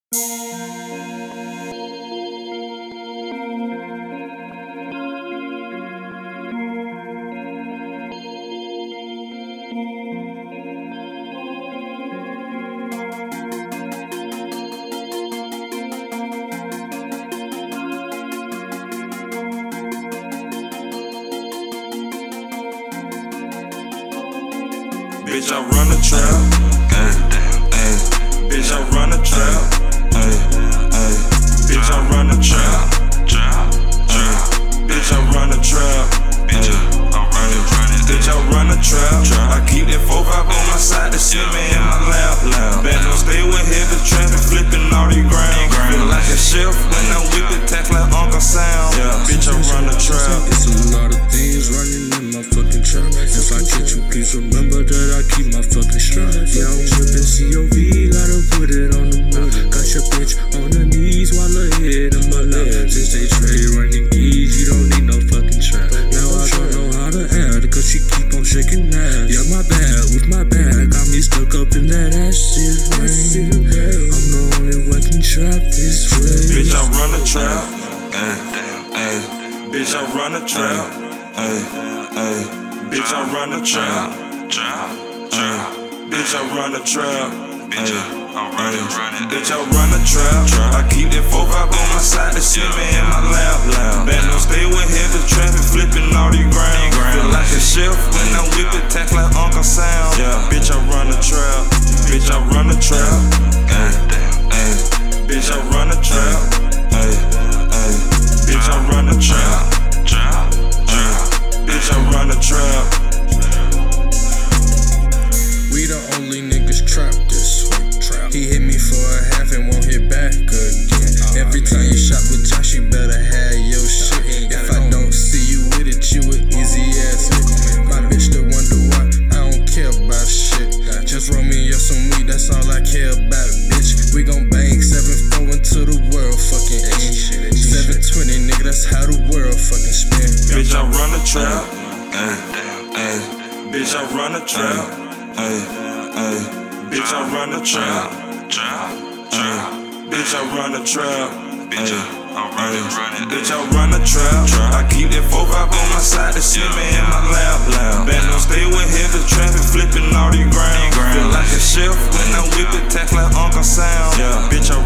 Bitch, I run the trap. Bitch, I run the trap. Bitch, I run the trap. Bitch, I run the trap. Bitch, I run the trap. I keep that 4-5 on my side, the shit man in my lap. Back on stay with heavy traffic, flipping all these ground. Feel like a chef when I whip it, tack like Uncle Sam. Bitch, I run the trap. It's a lot of things running in my fucking trap. If I catch you, please remember that I keep my fucking strap. Yeah, I'm whipping COV, gotta put it on the map. Got your bitch on her knees while her head in my lap. Since they trade running keys, you don't need no fucking trap. Now I don't know how to add, cause she keep on shaking ass. Yeah, my bad, with my bag, got me stuck up in that acid rain. I'm the only one can trap this way. Bitch, I run the trap. Bitch, I run the trap. Bitch, I run the trap. Bitch, I run the trap. Bitch, I run the trap. I keep that 4-5 on my side, the shit man in my lap. Back on stay with heavy traffic, flipping all these ground. Feel like a chef when I whip it, tack like Uncle Sam. Bitch, I run the trap. Bitch, I run the trap. Bitch, I run the trap. Bitch, I run the trap. Bitch, I run the trap. We the only niggas trapped this way. He hit me for a half and won't hit back again. Every time you shop with Josh, you better have your shit. If I don't see you with it, you an easy ass hit. My bitch the wonder why I don't care about shit. Just roll me up some weed, that's all I care about, bitch. We gon' bang 7-4 until the world fucking end. 720, nigga, that's how the world fucking spin. Bitch, I run the trap. Bitch, I run the trap. Bitch, I run the trap. Bitch, I run the trap. Bitch, I run the trap. I keep that 4-5 on my side, the shit man in my lap. Back on stay with heavy traffic, flipping all these ground. Feel like a chef when I whip it, tack like Uncle Sam. Bitch, I